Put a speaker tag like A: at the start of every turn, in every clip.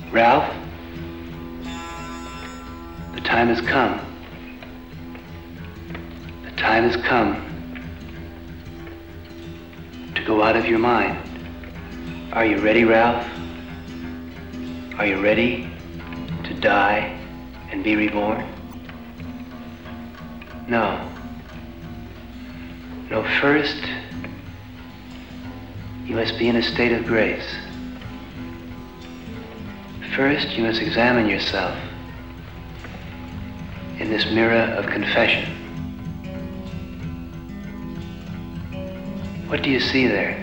A: Ralph, the time has come. The time has come to go out of your mind. Are you ready, Ralph? Are you ready to die and be reborn? No. No, first, you must be in a state of grace. First, you must examine yourself in this mirror of confession. What do you see there?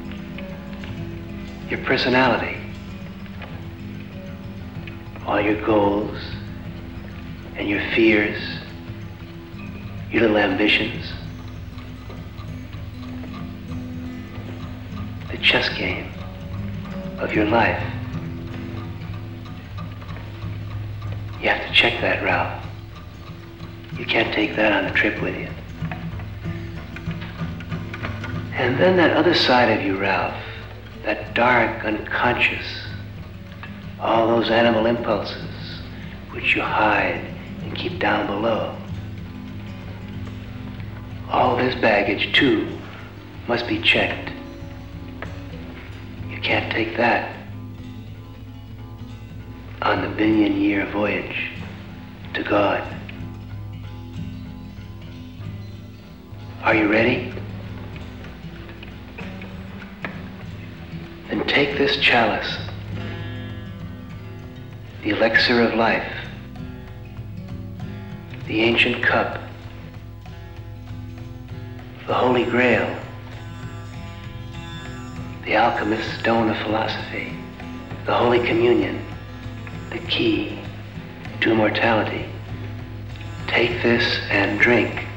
A: Your personality, all your goals and your fears, your little ambitions, the chess game of your life. You have to check that, Ralph. You can't take that on the trip with you. And then that other side of you, Ralph, that dark, unconscious, all those animal impulses which you hide and keep down below. All this baggage, too, must be checked. You can't take that on the billion-year voyage to God. Are you ready? Then take this chalice, the elixir of life, the ancient cup, the Holy Grail, the alchemist's stone of philosophy, the Holy Communion, the key to immortality. Take this and drink.